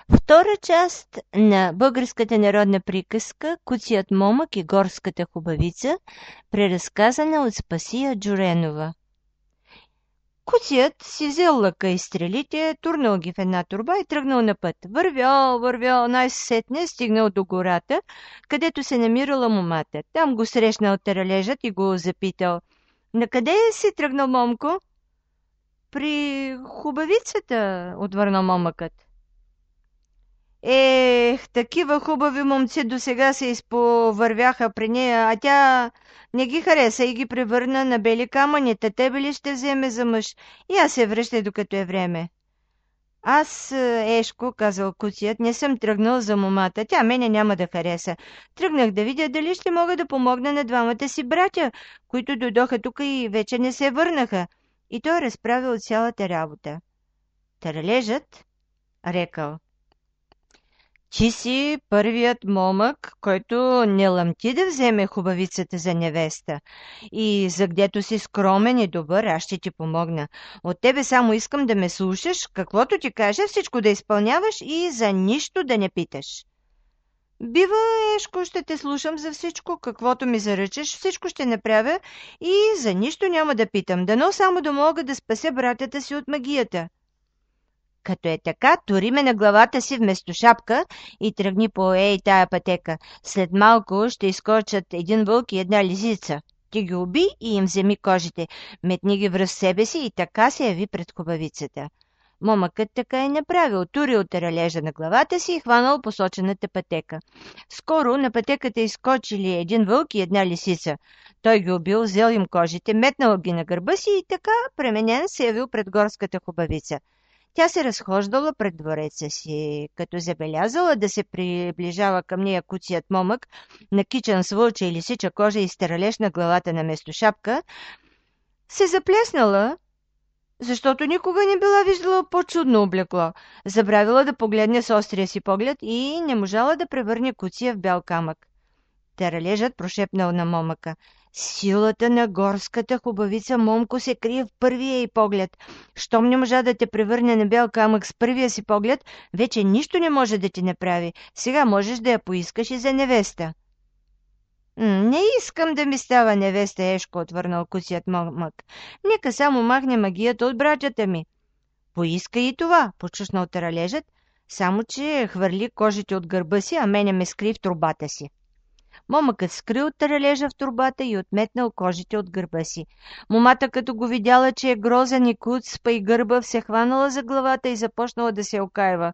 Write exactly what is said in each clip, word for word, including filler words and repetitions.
Втора част на българската народна приказка "Куцият момък и горската хубавица", преразказана от Спасия Джуренова. Куцият си взел лъка и стрелите, турнал ги в една торба и тръгнал на път. Вървял, вървял, най-сетне стигнал до гората, където се намирала момата. Там го срещнал таралежът и го запитал: "Накъде си тръгнал, момко?" "При хубавицата", отвърнал момъкът. Ех, такива хубави момци досега се изповървяха при нея, а тя не ги хареса и ги превърна на бели камъни. Та тебе ли ще вземе за мъж? И аз се връщай, докато е време. "Аз, е, Ешко", казал Куцият, "не съм тръгнал за момата. Тя мене няма да хареса. Тръгнах да видя дали ще мога да помогна на двамата си братя, които дойдоха тук и вече не се върнаха." И той разправил цялата работа. Таралежът рекал: "Ти си първият момък, който не лъмти да вземе хубавицата за невеста. И за гдето си скромен и добър, аз ще ти помогна. От тебе само искам да ме слушаш, каквото ти кажа, всичко да изпълняваш и за нищо да не питаш." "Бива, Ешко, ще те слушам за всичко, каквото ми заръчаш, всичко ще направя и за нищо няма да питам, дано само да мога да спася братята си от магията." "Като е така, тури ме на главата си вместо шапка и тръгни по ей тая пътека. След малко ще изкочат един вълк и една лисица. Ти ги уби и им вземи кожите, метни ги връз себе си и така се яви пред хубавицата." Момъкът така е направил, турил таралежа на главата си и хванал посочената пътека. Скоро на пътеката изкочили един вълк и една лисица. Той ги убил, взел им кожите, метнал ги на гърба си и така пременен се явил пред горската хубавица. Тя се разхождала пред двореца си. Като забелязала да се приближава към нея Куцият момък, накичан с вълча и лисича кожа и с таралеж на главата наместо шапка, се заплеснала, защото никога не била виждала по-чудно облекло. Забравила да погледне с острия си поглед и не можала да превърне Куция в бял камък. Таралежът прошепнал на момъка: "Силата на горската хубавица, момко, се крие в първия й поглед. Щом не можа да те превърне на бял камък с първия си поглед, вече нищо не може да ти направи. Сега можеш да я поискаш и за невеста." "Не искам да ми става невеста, Ешко", отвърнал Куцият момък. "Нека само махне магията от братята ми." "Поиска и това", почушнал таралежът, "само че хвърли кожите от гърба си, а мене ме скри в трубата си." Момъкът скрил таралежа в турбата и отметнал кожите от гърба си. Момата, като го видяла, че е грозен и куцпа и гърбав, се хванала за главата и започнала да се окайва.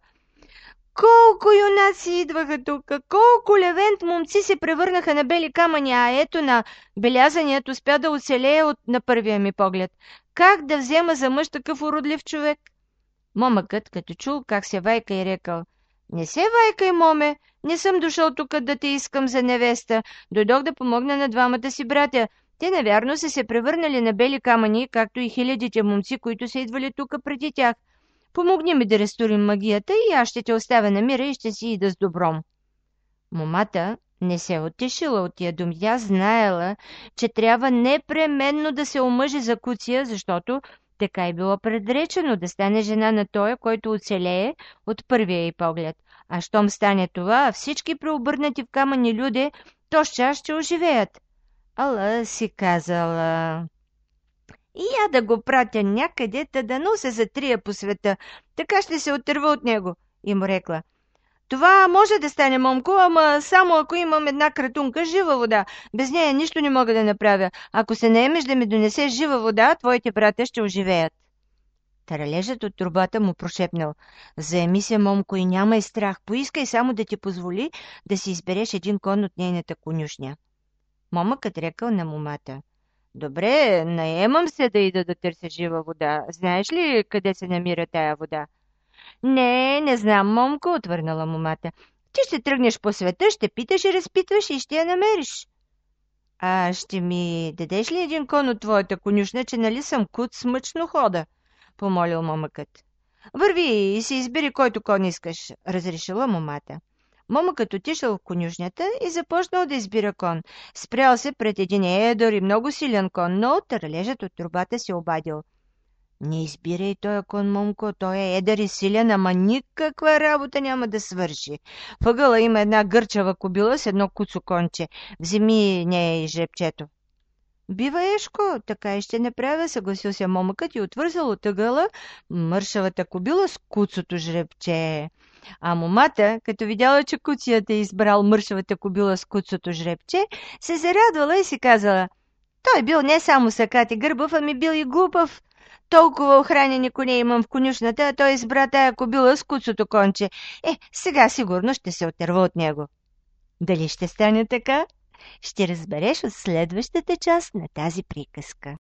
"Колко юнаци идваха тук, колко левент момци се превърнаха на бели камъни, а ето на белязаният успя да оцелее от на първия ми поглед. Как да взема за мъж такъв уродлив човек?" Момъкът, като чул как се вайка, и рекал: "Не се вайкай, моме, не съм дошъл тук да те искам за невеста. Дойдох да помогна на двамата си братя. Те, навярно, са се превърнали на бели камъни, както и хилядите момци, които са идвали тук преди тях. Помогни ми да разтурим магията и аз ще те оставя на мира и ще си ида с добром." Момата не се утешила от тия думи. Тя знаела, че трябва непременно да се омъжи за Куция, защото така е било предречено да стане жена на тоя, който оцелее от първия й поглед. А щом стане това, всички преобърнати в камъни люде, то ща ще оживеят. Ала си казала: "И я да го пратя някъде, та дано се затрия по света, така ще се отърва от него." И му рекла: "Това може да стане, момко, ама само ако имам една кратунка жива вода. Без нея нищо не мога да направя. Ако се наемеш да ми донесеш жива вода, твоите братя ще оживеят." Таралежът от турбата му прошепнал: "Заеми се, момко, и нямай страх. Поискай само да ти позволи да си избереш един кон от нейната конюшня." Момъкът рекал на момата: "Добре, наемам се да ида да търся жива вода. Знаеш ли къде се намира тая вода?" "Не, не знам, момко", отвърнала момата. "Ти ще тръгнеш по света, ще питаш и разпитваш и ще я намериш." "А ще ми дадеш ли един кон от твоята конюшня, че нали съм куц смъчно хода?" помолил момъкът. "Върви и си избери който кон искаш", разрешила момата. Момъкът отишъл в конюшнята и започнал да избира кон. Спрял се пред един едър и много силен кон, но таралежът от турбата се обадил: Не избирай той кон, момко, той е едър и силен, ама никаква работа няма да свърши. Въгъла има една гърчава кобила с едно куцо конче. Вземи нея и жребчето. Бива, Ешко, така и ще направя, съгласил се момъкът и отвързал от ъгъла мършавата кобила с куцото жребче. А момата, като видяла, че куцият е избрал мършавата кобила с куцото жребче, се зарадвала и си казала: той бил не само сакат и гърбав, ами бил и глупав. Толкова охранени коне имам в конюшната, а той избра тая кобила с куцото конче. Е, сега сигурно ще се отърва от него. Дали ще стане така? Ще разбереш от следващата част на тази приказка.